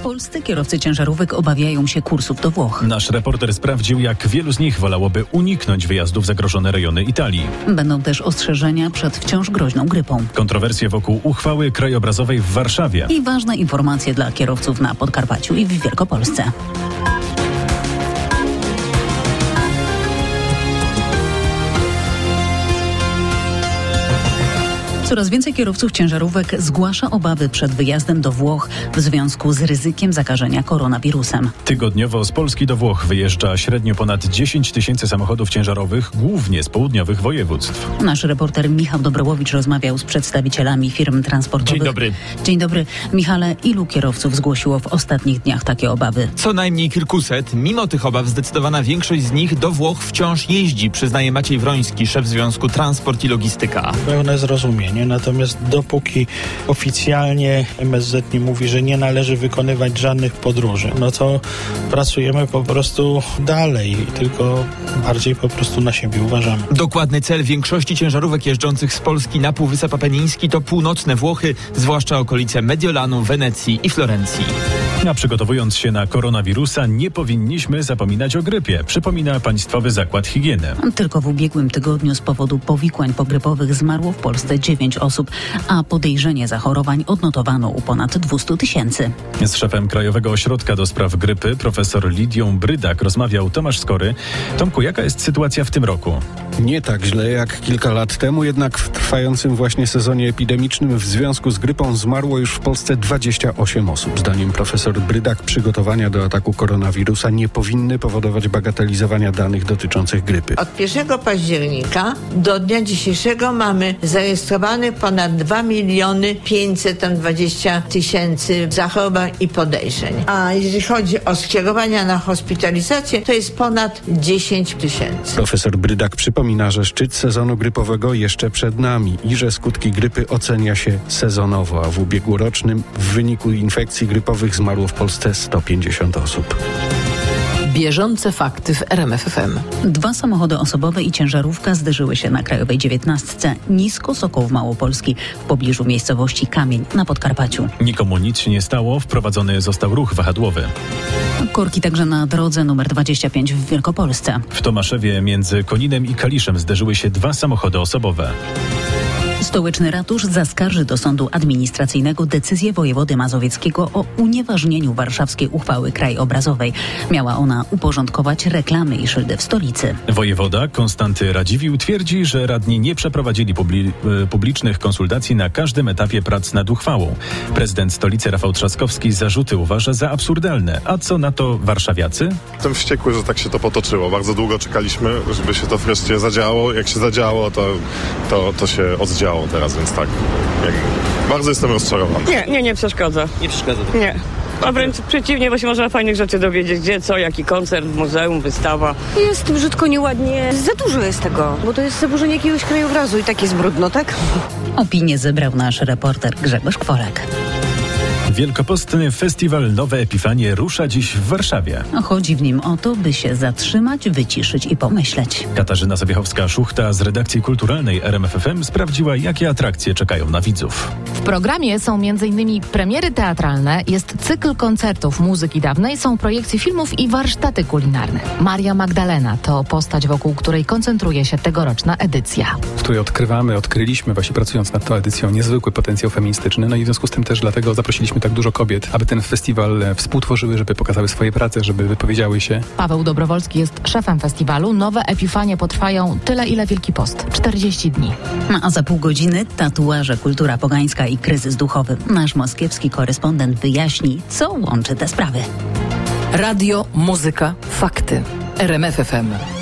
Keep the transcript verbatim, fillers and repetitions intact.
Polscy kierowcy ciężarówek obawiają się kursów do Włoch. Nasz reporter sprawdził, jak wielu z nich wolałoby uniknąć wyjazdu w zagrożone rejony Italii. Będą też ostrzeżenia przed wciąż groźną grypą. Kontrowersje wokół uchwały krajobrazowej w Warszawie. I ważne informacje dla kierowców na Podkarpaciu i w Wielkopolsce. Coraz więcej kierowców ciężarówek zgłasza obawy przed wyjazdem do Włoch w związku z ryzykiem zakażenia koronawirusem. Tygodniowo z Polski do Włoch wyjeżdża średnio ponad dziesięć tysięcy samochodów ciężarowych, głównie z południowych województw. Nasz reporter Michał Dobrowolewicz rozmawiał z przedstawicielami firm transportowych. Dzień dobry. Dzień dobry. Michale, ilu kierowców zgłosiło w ostatnich dniach takie obawy? Co najmniej kilkuset. Mimo tych obaw zdecydowana większość z nich do Włoch wciąż jeździ, przyznaje Maciej Wroński, szef Związku Transport i Logistyka. Pełne zrozumienie. Natomiast dopóki oficjalnie M S Z nie mówi, że nie należy wykonywać żadnych podróży, no to pracujemy po prostu dalej, tylko bardziej po prostu na siebie uważamy. Dokładny cel większości ciężarówek jeżdżących z Polski na Półwysep Apeniński to północne Włochy, zwłaszcza okolice Mediolanu, Wenecji i Florencji. A przygotowując się na koronawirusa, nie powinniśmy zapominać o grypie, przypomina Państwowy Zakład Higieny. Tylko w ubiegłym tygodniu z powodu powikłań pogrypowych zmarło w Polsce dziewięć osób, a podejrzenie zachorowań odnotowano u ponad dwieście tysięcy. Z szefem Krajowego Ośrodka do Spraw Grypy, profesor Lidią Brydak, rozmawiał Tomasz Skory. Tomku, jaka jest sytuacja w tym roku? Nie tak źle jak kilka lat temu, jednak w trwającym właśnie sezonie epidemicznym w związku z grypą zmarło już w Polsce dwadzieścia osiem osób. Zdaniem profesor Brydak przygotowania do ataku koronawirusa nie powinny powodować bagatelizowania danych dotyczących grypy. Od pierwszego października do dnia dzisiejszego mamy zarejestrowane ponad dwa miliony pięćset dwadzieścia tysięcy zachorowań i podejrzeń. A jeżeli chodzi o skierowania na hospitalizację, to jest ponad dziesięć tysięcy. Profesor Brydak przypomina, że szczyt sezonu grypowego jeszcze przed nami i że skutki grypy ocenia się sezonowo, a w ubiegłorocznym w wyniku infekcji grypowych zmarło w Polsce sto pięćdziesiąt osób. Bieżące fakty w R M F F M. Dwa samochody osobowe i ciężarówka zderzyły się na Krajowej dziewiętnastce nisko Sokołów Małopolski w pobliżu miejscowości Kamień na Podkarpaciu. Nikomu nic się nie stało, wprowadzony został ruch wahadłowy. Korki także na drodze numer dwadzieścia pięć w Wielkopolsce. W Tomaszewie między Koninem i Kaliszem zderzyły się dwa samochody osobowe. Stołeczny ratusz zaskarży do sądu administracyjnego decyzję wojewody mazowieckiego o unieważnieniu warszawskiej uchwały krajobrazowej. Miała ona uporządkować reklamy i szyldy w stolicy. Wojewoda Konstanty Radziwiłł twierdzi, że radni nie przeprowadzili publi- publicznych konsultacji na każdym etapie prac nad uchwałą. Prezydent stolicy Rafał Trzaskowski zarzuty uważa za absurdalne. A co na to warszawiacy? Jestem wściekły, że tak się to potoczyło. Bardzo długo czekaliśmy, żeby się to wreszcie zadziało. Jak się zadziało, to, to, to się oddziało teraz, więc tak. Jak, bardzo jestem rozczarowany. Nie, nie, nie przeszkadza. Nie przeszkadza. Nie. A wręcz przeciwnie, bo się można fajnych rzeczy dowiedzieć, gdzie, co, jaki koncert, muzeum, wystawa. Jest brzydko, nieładnie. Za dużo jest tego, bo to jest zaburzenie jakiegoś krajobrazu i tak jest brudno, tak? Opinię zebrał nasz reporter Grzegorz Kworek. Wielkopostny festiwal Nowe Epifanie rusza dziś w Warszawie. Chodzi w nim o to, by się zatrzymać, wyciszyć i pomyśleć. Katarzyna Sobiechowska-Szuchta z redakcji kulturalnej R M F F M sprawdziła, jakie atrakcje czekają na widzów. W programie są m.in. premiery teatralne, jest cykl koncertów muzyki dawnej, są projekcje filmów i warsztaty kulinarne. Maria Magdalena to postać, wokół której koncentruje się tegoroczna edycja. W której odkrywamy, odkryliśmy właśnie pracując nad tą edycją niezwykły potencjał feministyczny, no i w związku z tym też dlatego zaprosiliśmy tak dużo kobiet, aby ten festiwal współtworzyły, żeby pokazały swoje prace, żeby wypowiedziały się. Paweł Dobrowolski jest szefem festiwalu. Nowe Epifanie potrwają tyle, ile Wielki Post. czterdzieści dni. A za pół godziny tatuaże, kultura pogańska i kryzys duchowy. Nasz moskiewski korespondent wyjaśni, co łączy te sprawy. Radio, muzyka, fakty. R M F F M.